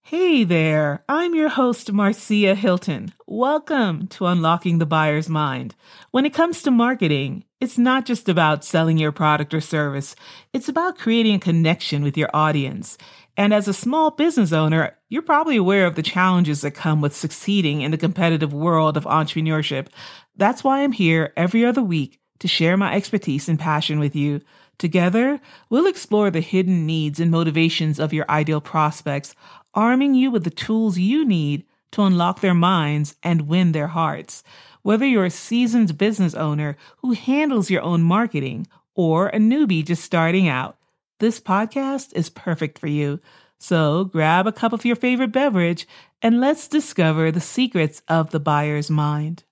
Hey there, I'm your host, Marcia Hilton. Welcome to Unlocking the Buyer's Mind. When it comes to marketing, it's not just about selling your product or service, it's about creating a connection with your audience. And as a small business owner, you're probably aware of the challenges that come with succeeding in the competitive world of entrepreneurship. That's why I'm here every other week to share my expertise and passion with you. Together, we'll explore the hidden needs and motivations of your ideal prospects, arming you with the tools you need to unlock their minds and win their hearts. Whether you're a seasoned business owner who handles your own marketing or a newbie just starting out, this podcast is perfect for you. So grab a cup of your favorite beverage and let's discover the secrets of the buyer's mind.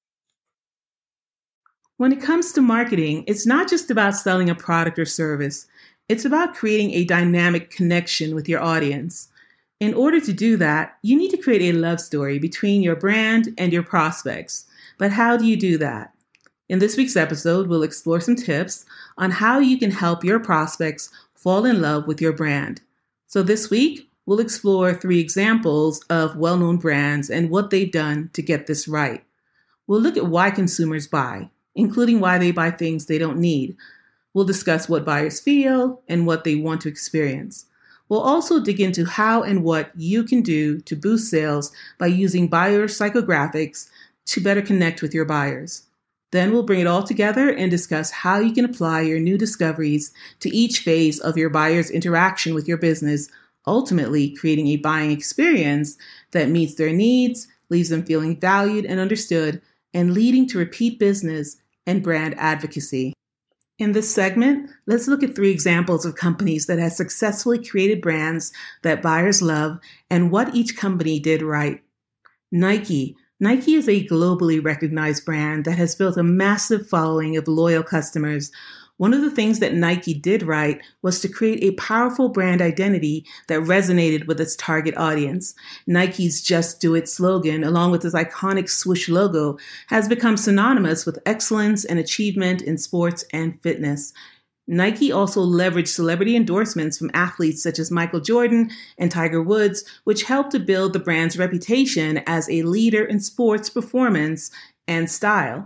When it comes to marketing, it's not just about selling a product or service. It's about creating a dynamic connection with your audience. In order to do that, you need to create a love story between your brand and your prospects. But how do you do that? In this week's episode, we'll explore some tips on how you can help your prospects fall in love with your brand. So this week, we'll explore 3 examples of well-known brands and what they've done to get this right. We'll look at why consumers buy, including why they buy things they don't need. We'll discuss what buyers feel and what they want to experience. We'll also dig into how and what you can do to boost sales by using buyer psychographics to better connect with your buyers. Then we'll bring it all together and discuss how you can apply your new discoveries to each phase of your buyer's interaction with your business, ultimately creating a buying experience that meets their needs, leaves them feeling valued and understood, and leading to repeat business and brand advocacy. In this segment, let's look at 3 examples of companies that have successfully created brands that buyers love and what each company did right. Nike. Nike is a globally recognized brand that has built a massive following of loyal customers. One of the things that Nike did right was to create a powerful brand identity that resonated with its target audience. Nike's Just Do It slogan, along with its iconic swoosh logo, has become synonymous with excellence and achievement in sports and fitness. Nike also leveraged celebrity endorsements from athletes such as Michael Jordan and Tiger Woods, which helped to build the brand's reputation as a leader in sports performance and style.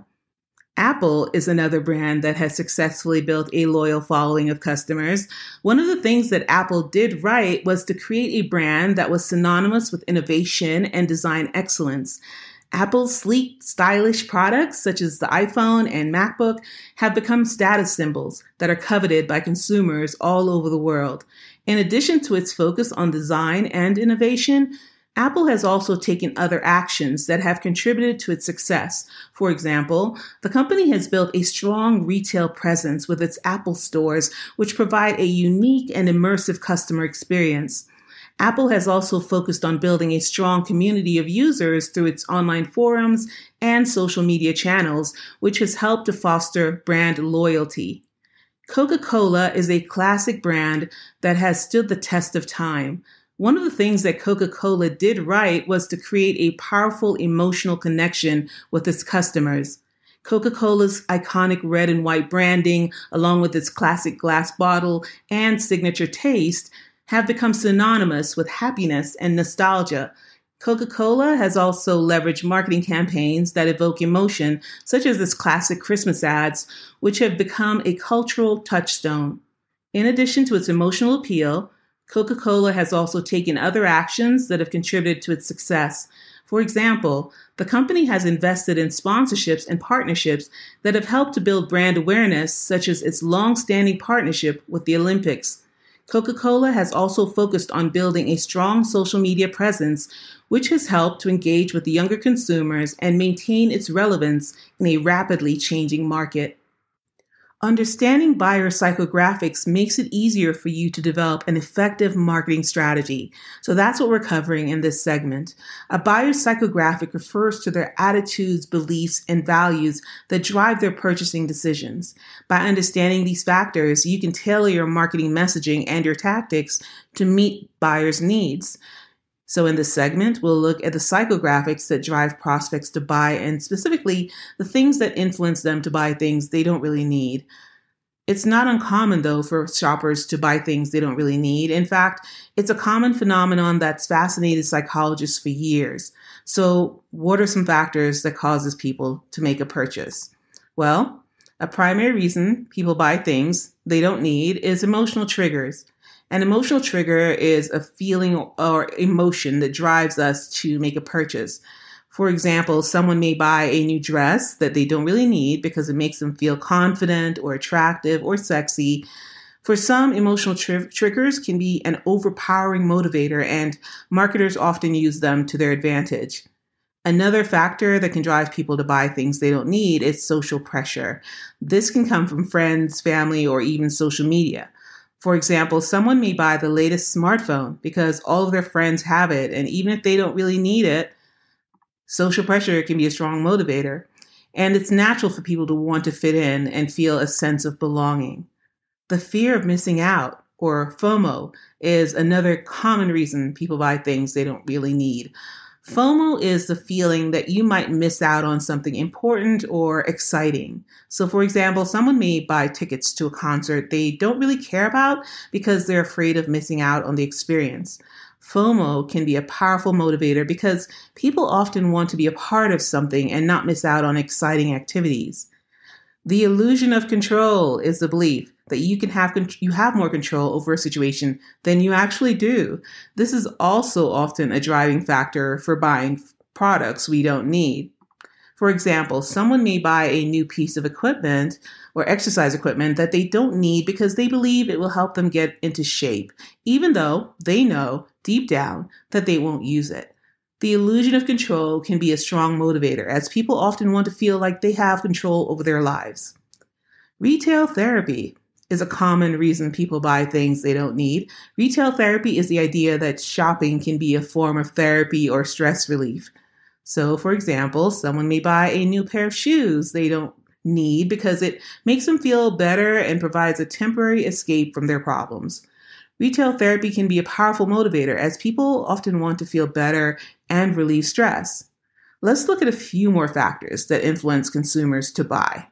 Apple is another brand that has successfully built a loyal following of customers. One of the things that Apple did right was to create a brand that was synonymous with innovation and design excellence. Apple's sleek, stylish products, such as the iPhone and MacBook, have become status symbols that are coveted by consumers all over the world. In addition to its focus on design and innovation, Apple has also taken other actions that have contributed to its success. For example, the company has built a strong retail presence with its Apple stores, which provide a unique and immersive customer experience. Apple has also focused on building a strong community of users through its online forums and social media channels, which has helped to foster brand loyalty. Coca-Cola is a classic brand that has stood the test of time. One of the things that Coca-Cola did right was to create a powerful emotional connection with its customers. Coca-Cola's iconic red and white branding, along with its classic glass bottle and signature taste, have become synonymous with happiness and nostalgia. Coca-Cola has also leveraged marketing campaigns that evoke emotion, such as its classic Christmas ads, which have become a cultural touchstone. In addition to its emotional appeal, Coca-Cola has also taken other actions that have contributed to its success. For example, the company has invested in sponsorships and partnerships that have helped to build brand awareness, such as its long-standing partnership with the Olympics. Coca-Cola has also focused on building a strong social media presence, which has helped to engage with the younger consumers and maintain its relevance in a rapidly changing market. Understanding buyer psychographics makes it easier for you to develop an effective marketing strategy. So that's what we're covering in this segment. A buyer's psychographic refers to their attitudes, beliefs, and values that drive their purchasing decisions. By understanding these factors, you can tailor your marketing messaging and your tactics to meet buyers' needs. So in this segment, we'll look at the psychographics that drive prospects to buy, and specifically the things that influence them to buy things they don't really need. It's not uncommon, though, for shoppers to buy things they don't really need. In fact, it's a common phenomenon that's fascinated psychologists for years. So, what are some factors that causes people to make a purchase? Well, a primary reason people buy things they don't need is emotional triggers. An emotional trigger is a feeling or emotion that drives us to make a purchase. For example, someone may buy a new dress that they don't really need because it makes them feel confident or attractive or sexy. For some, emotional triggers can be an overpowering motivator, and marketers often use them to their advantage. Another factor that can drive people to buy things they don't need is social pressure. This can come from friends, family, or even social media. For example, someone may buy the latest smartphone because all of their friends have it, and even if they don't really need it, social pressure can be a strong motivator, and it's natural for people to want to fit in and feel a sense of belonging. The fear of missing out, or FOMO, is another common reason people buy things they don't really need. FOMO is the feeling that you might miss out on something important or exciting. So, for example, someone may buy tickets to a concert they don't really care about because they're afraid of missing out on the experience. FOMO can be a powerful motivator because people often want to be a part of something and not miss out on exciting activities. The illusion of control is the belief that you have more control over a situation than you actually do. This is also often a driving factor for buying products we don't need. For example, someone may buy a new piece of equipment or exercise equipment that they don't need because they believe it will help them get into shape, even though they know deep down that they won't use it. The illusion of control can be a strong motivator, as people often want to feel like they have control over their lives. Retail therapy is a common reason people buy things they don't need. Retail therapy is the idea that shopping can be a form of therapy or stress relief. So, for example, someone may buy a new pair of shoes they don't need because it makes them feel better and provides a temporary escape from their problems. Retail therapy can be a powerful motivator, as people often want to feel better and relieve stress. Let's look at a few more factors that influence consumers to buy.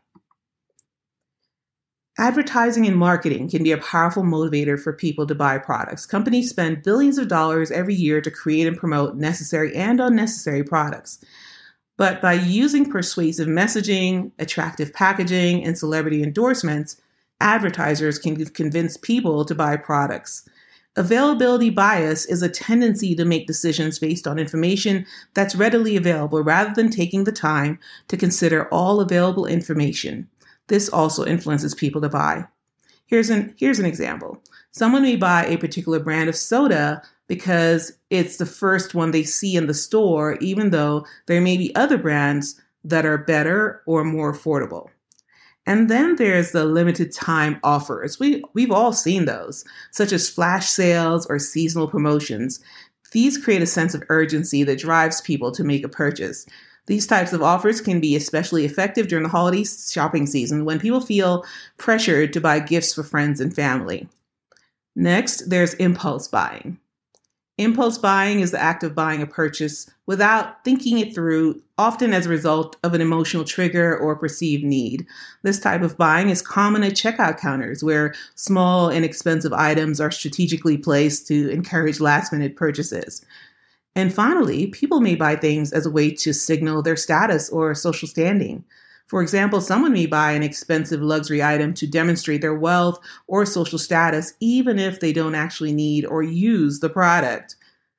Advertising and marketing can be a powerful motivator for people to buy products. Companies spend billions of dollars every year to create and promote necessary and unnecessary products. But by using persuasive messaging, attractive packaging, and celebrity endorsements, advertisers can convince people to buy products. Availability bias is a tendency to make decisions based on information that's readily available rather than taking the time to consider all available information. This also influences people to buy. Here's an example. Someone may buy a particular brand of soda because it's the first one they see in the store, even though there may be other brands that are better or more affordable. And then there's the limited time offers. We've all seen those, such as flash sales or seasonal promotions. These create a sense of urgency that drives people to make a purchase. These types of offers can be especially effective during the holiday shopping season when people feel pressured to buy gifts for friends and family. Next, there's impulse buying. Impulse buying is the act of buying a purchase without thinking it through, often as a result of an emotional trigger or perceived need. This type of buying is common at checkout counters, where small, inexpensive items are strategically placed to encourage last-minute purchases. And finally, people may buy things as a way to signal their status or social standing. For example, someone may buy an expensive luxury item to demonstrate their wealth or social status, even if they don't actually need or use the product.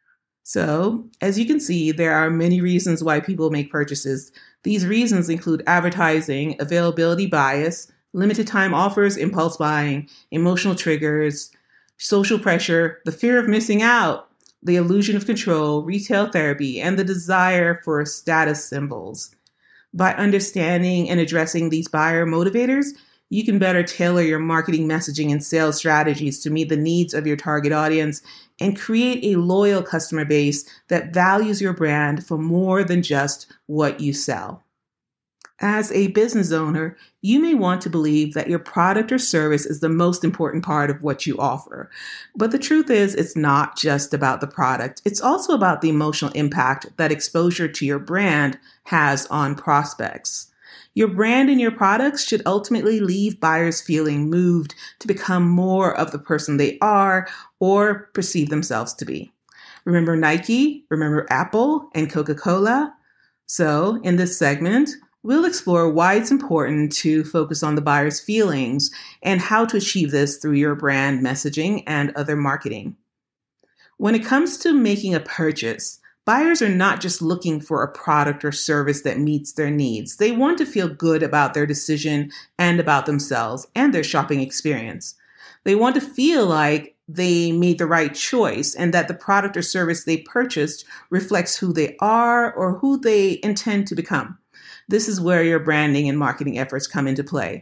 So, as you can see, there are many reasons why people make purchases. These reasons include advertising, availability bias, limited time offers, impulse buying, emotional triggers, social pressure, the fear of missing out, the illusion of control, retail therapy, and the desire for status symbols. By understanding and addressing these buyer motivators, you can better tailor your marketing messaging and sales strategies to meet the needs of your target audience and create a loyal customer base that values your brand for more than just what you sell. As a business owner, you may want to believe that your product or service is the most important part of what you offer. But the truth is, it's not just about the product. It's also about the emotional impact that exposure to your brand has on prospects. Your brand and your products should ultimately leave buyers feeling moved to become more of the person they are or perceive themselves to be. Remember Nike, remember Apple, and Coca-Cola? So, in this segment, we'll explore why it's important to focus on the buyer's feelings and how to achieve this through your brand messaging and other marketing. When it comes to making a purchase, buyers are not just looking for a product or service that meets their needs. They want to feel good about their decision and about themselves and their shopping experience. They want to feel like they made the right choice and that the product or service they purchased reflects who they are or who they intend to become. This is where your branding and marketing efforts come into play.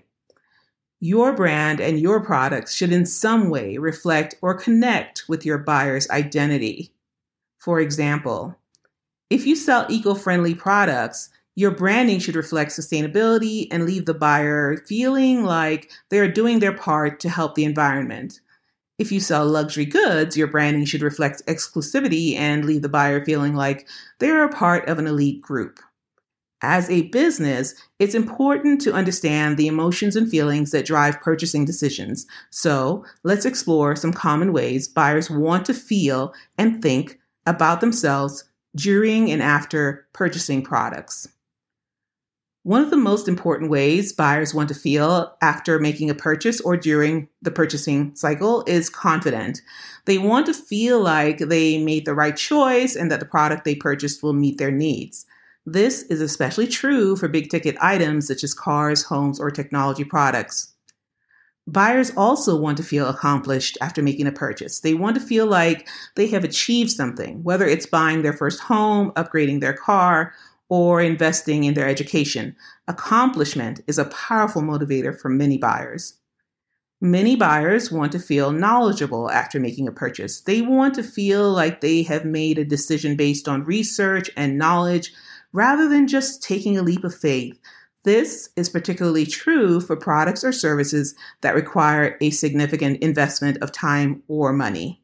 Your brand and your products should in some way reflect or connect with your buyer's identity. For example, if you sell eco-friendly products, your branding should reflect sustainability and leave the buyer feeling like they are doing their part to help the environment. If you sell luxury goods, your branding should reflect exclusivity and leave the buyer feeling like they are a part of an elite group. As a business, it's important to understand the emotions and feelings that drive purchasing decisions. So let's explore some common ways buyers want to feel and think about themselves during and after purchasing products. One of the most important ways buyers want to feel after making a purchase or during the purchasing cycle is confident. They want to feel like they made the right choice and that the product they purchased will meet their needs. This is especially true for big ticket items such as cars, homes, or technology products. Buyers also want to feel accomplished after making a purchase. They want to feel like they have achieved something, whether it's buying their first home, upgrading their car, or investing in their education. Accomplishment is a powerful motivator for many buyers. Many buyers want to feel knowledgeable after making a purchase. They want to feel like they have made a decision based on research and knowledge rather than just taking a leap of faith. This is particularly true for products or services that require a significant investment of time or money.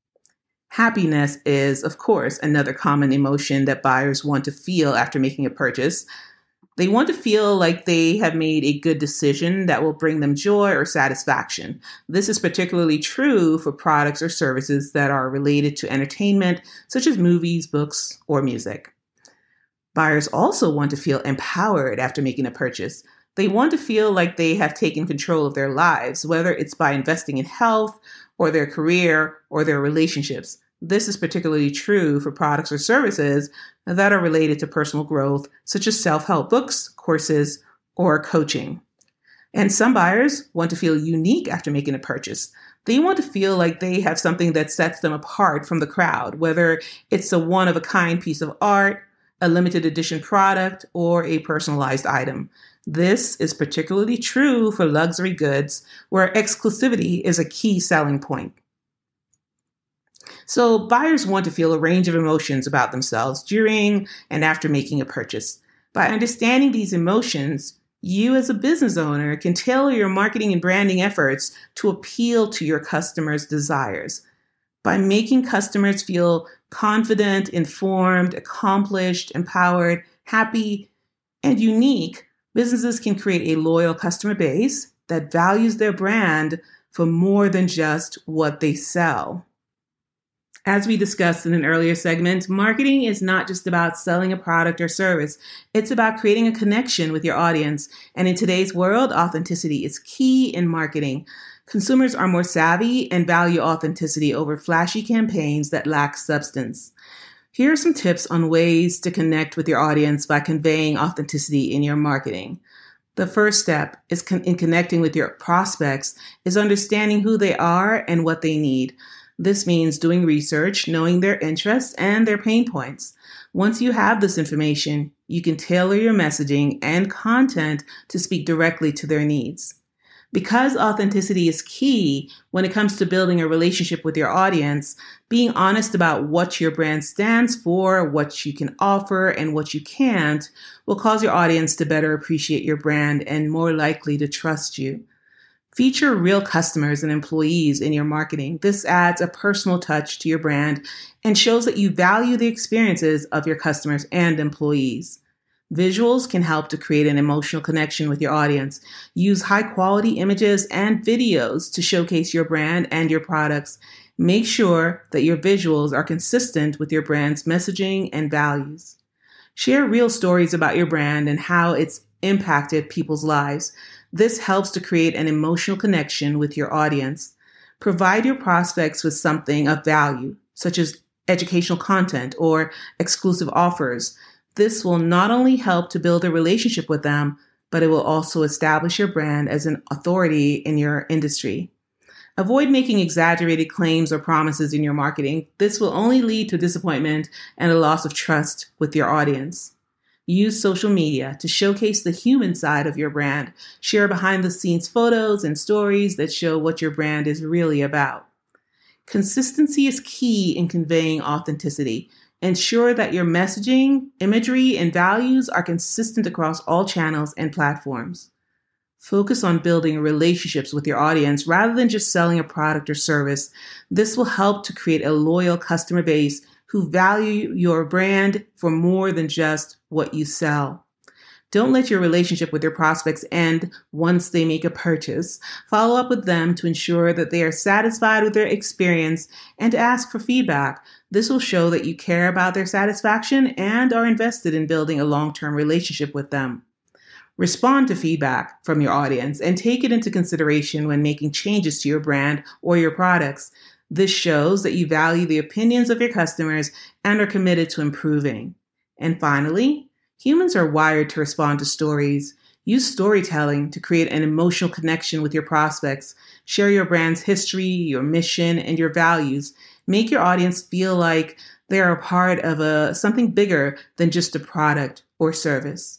Happiness is, of course, another common emotion that buyers want to feel after making a purchase. They want to feel like they have made a good decision that will bring them joy or satisfaction. This is particularly true for products or services that are related to entertainment, such as movies, books, or music. Buyers also want to feel empowered after making a purchase. They want to feel like they have taken control of their lives, whether it's by investing in health or their career or their relationships. This is particularly true for products or services that are related to personal growth, such as self-help books, courses, or coaching. And some buyers want to feel unique after making a purchase. They want to feel like they have something that sets them apart from the crowd, whether it's a one-of-a-kind piece of art, a limited edition product, or a personalized item. This is particularly true for luxury goods, where exclusivity is a key selling point. So buyers want to feel a range of emotions about themselves during and after making a purchase. By understanding these emotions, you as a business owner can tailor your marketing and branding efforts to appeal to your customers' desires. By making customers feel confident, informed, accomplished, empowered, happy, and unique, businesses can create a loyal customer base that values their brand for more than just what they sell. As we discussed in an earlier segment, marketing is not just about selling a product or service. It's about creating a connection with your audience. And in today's world, authenticity is key in marketing. Consumers are more savvy and value authenticity over flashy campaigns that lack substance. Here are some tips on ways to connect with your audience by conveying authenticity in your marketing. The first step is in connecting with your prospects is understanding who they are and what they need. This means doing research, knowing their interests and their pain points. Once you have this information, you can tailor your messaging and content to speak directly to their needs. Because authenticity is key when it comes to building a relationship with your audience, being honest about what your brand stands for, what you can offer, and what you can't will cause your audience to better appreciate your brand and more likely to trust you. Feature real customers and employees in your marketing. This adds a personal touch to your brand and shows that you value the experiences of your customers and employees. Visuals can help to create an emotional connection with your audience. Use high quality images and videos to showcase your brand and your products. Make sure that your visuals are consistent with your brand's messaging and values. Share real stories about your brand and how it's impacted people's lives. This helps to create an emotional connection with your audience. Provide your prospects with something of value, such as educational content or exclusive offers. This will not only help to build a relationship with them, but it will also establish your brand as an authority in your industry. Avoid making exaggerated claims or promises in your marketing. This will only lead to disappointment and a loss of trust with your audience. Use social media to showcase the human side of your brand. Share behind the scenes photos and stories that show what your brand is really about. Consistency is key in conveying authenticity. Ensure that your messaging, imagery, and values are consistent across all channels and platforms. Focus on building relationships with your audience rather than just selling a product or service. This will help to create a loyal customer base who value your brand for more than just what you sell. Don't let your relationship with your prospects end once they make a purchase. Follow up with them to ensure that they are satisfied with their experience and to ask for feedback. This will show that you care about their satisfaction and are invested in building a long-term relationship with them. Respond to feedback from your audience and take it into consideration when making changes to your brand or your products. This shows that you value the opinions of your customers and are committed to improving. And finally, humans are wired to respond to stories. Use storytelling to create an emotional connection with your prospects. Share your brand's history, your mission, and your values. Make your audience feel like they are a part of something bigger than just a product or service.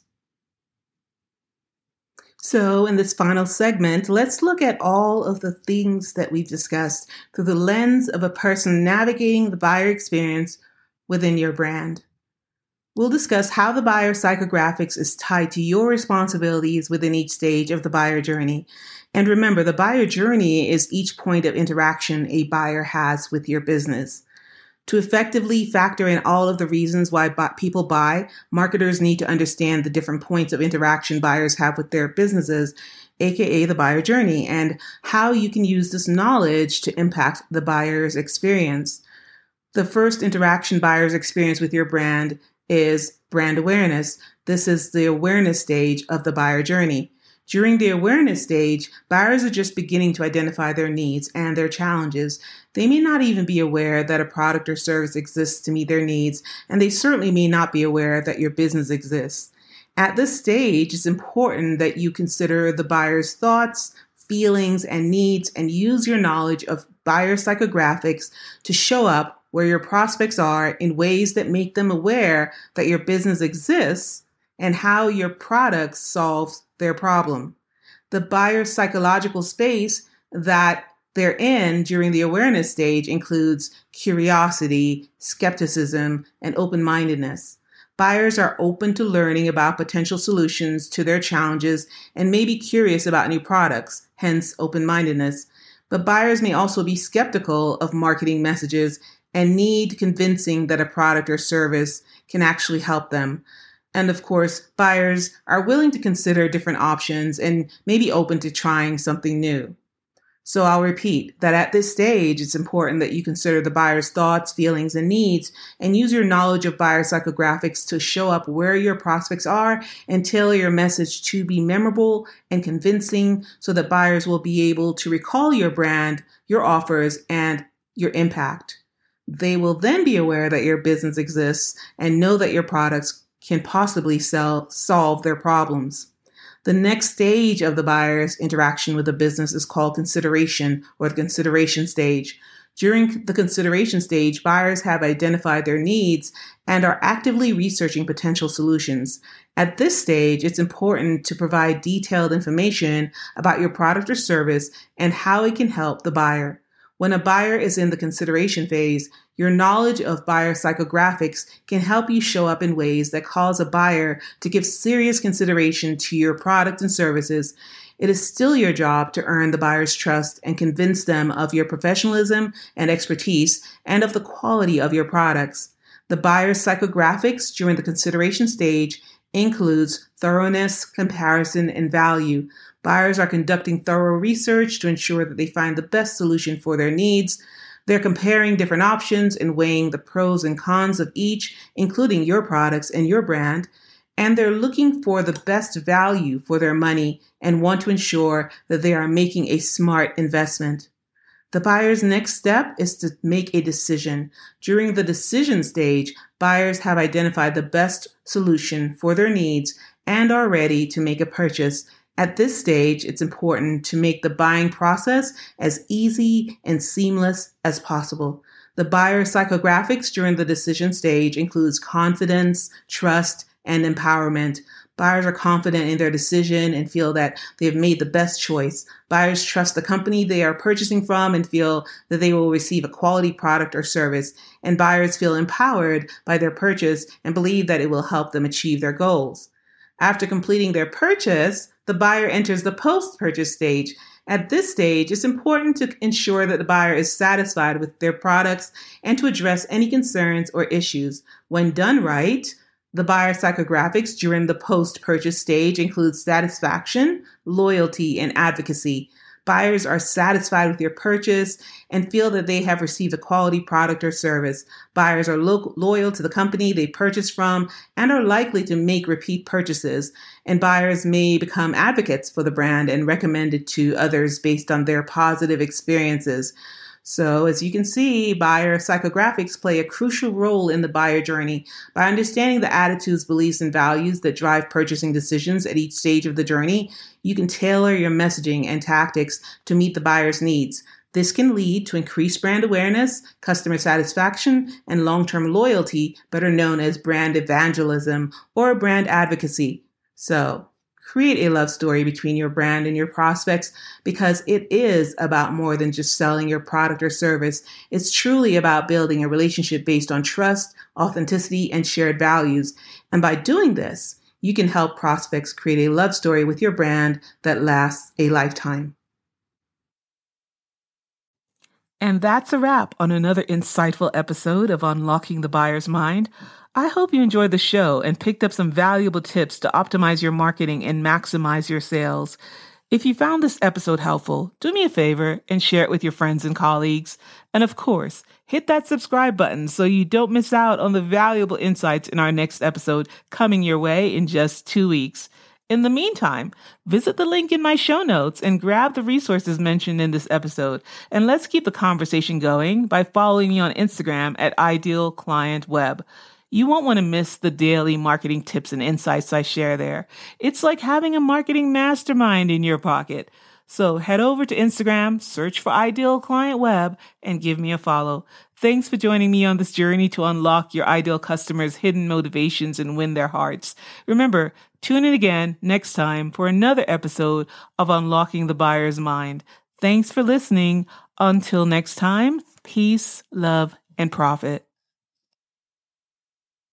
So in this final segment, let's look at all of the things that we've discussed through the lens of a person navigating the buyer experience within your brand. We'll discuss how the buyer psychographics is tied to your responsibilities within each stage of the buyer journey. And remember, the buyer journey is each point of interaction a buyer has with your business. To effectively factor in all of the reasons why people buy, marketers need to understand the different points of interaction buyers have with their businesses, aka the buyer journey, and how you can use this knowledge to impact the buyer's experience. The first interaction buyers experience with your brand is brand awareness. This is the awareness stage of the buyer journey. During the awareness stage, buyers are just beginning to identify their needs and their challenges. They may not even be aware that a product or service exists to meet their needs, and they certainly may not be aware that your business exists. At this stage, it's important that you consider the buyer's thoughts, feelings, and needs, and use your knowledge of buyer psychographics to show up where your prospects are in ways that make them aware that your business exists and how your product solves their problem. The buyer's psychological space that they're in during the awareness stage includes curiosity, skepticism, and open-mindedness. Buyers are open to learning about potential solutions to their challenges and may be curious about new products, hence open-mindedness. But buyers may also be skeptical of marketing messages and need convincing that a product or service can actually help them. And of course, buyers are willing to consider different options and may be open to trying something new. So I'll repeat that at this stage, it's important that you consider the buyer's thoughts, feelings, and needs, and use your knowledge of buyer psychographics to show up where your prospects are and tailor your message to be memorable and convincing so that buyers will be able to recall your brand, your offers, and your impact. They will then be aware that your business exists and know that your products can possibly solve their problems. The next stage of the buyer's interaction with the business is called consideration, or the consideration stage. During the consideration stage, buyers have identified their needs and are actively researching potential solutions. At this stage, it's important to provide detailed information about your product or service and how it can help the buyer. When a buyer is in the consideration phase, your knowledge of buyer psychographics can help you show up in ways that cause a buyer to give serious consideration to your product and services. It is still your job to earn the buyer's trust and convince them of your professionalism and expertise and of the quality of your products. The buyer's psychographics during the consideration stage includes thoroughness, comparison, and value. Buyers are conducting thorough research to ensure that they find the best solution for their needs. They're comparing different options and weighing the pros and cons of each, including your products and your brand. And they're looking for the best value for their money and want to ensure that they are making a smart investment. The buyer's next step is to make a decision. During the decision stage, buyers have identified the best solution for their needs and are ready to make a purchase. At this stage, it's important to make the buying process as easy and seamless as possible. The buyer psychographics during the decision stage includes confidence, trust, and empowerment. Buyers are confident in their decision and feel that they have made the best choice. Buyers trust the company they are purchasing from and feel that they will receive a quality product or service. And buyers feel empowered by their purchase and believe that it will help them achieve their goals. After completing their purchase, the buyer enters the post-purchase stage. At this stage, it's important to ensure that the buyer is satisfied with their products and to address any concerns or issues. When done right, the buyer psychographics during the post-purchase stage include satisfaction, loyalty, and advocacy. Buyers are satisfied with their purchase and feel that they have received a quality product or service. Buyers are loyal to the company they purchased from and are likely to make repeat purchases. And buyers may become advocates for the brand and recommend it to others based on their positive experiences. So as you can see, buyer psychographics play a crucial role in the buyer journey. By understanding the attitudes, beliefs, and values that drive purchasing decisions at each stage of the journey, you can tailor your messaging and tactics to meet the buyer's needs. This can lead to increased brand awareness, customer satisfaction, and long-term loyalty, better known as brand evangelism or brand advocacy. So, create a love story between your brand and your prospects because it is about more than just selling your product or service. It's truly about building a relationship based on trust, authenticity, and shared values. And by doing this, you can help prospects create a love story with your brand that lasts a lifetime. And that's a wrap on another insightful episode of Unlocking the Buyer's Mind. I hope you enjoyed the show and picked up some valuable tips to optimize your marketing and maximize your sales. If you found this episode helpful, do me a favor and share it with your friends and colleagues. And of course, hit that subscribe button so you don't miss out on the valuable insights in our next episode coming your way in just 2 weeks. In the meantime, visit the link in my show notes and grab the resources mentioned in this episode. And let's keep the conversation going by following me on Instagram at IdealClientWeb. You won't want to miss the daily marketing tips and insights I share there. It's like having a marketing mastermind in your pocket. So head over to Instagram, search for Ideal Client Web, and give me a follow. Thanks for joining me on this journey to unlock your ideal customers' hidden motivations and win their hearts. Remember, tune in again next time for another episode of Unlocking the Buyer's Mind. Thanks for listening. Until next time, peace, love, and profit.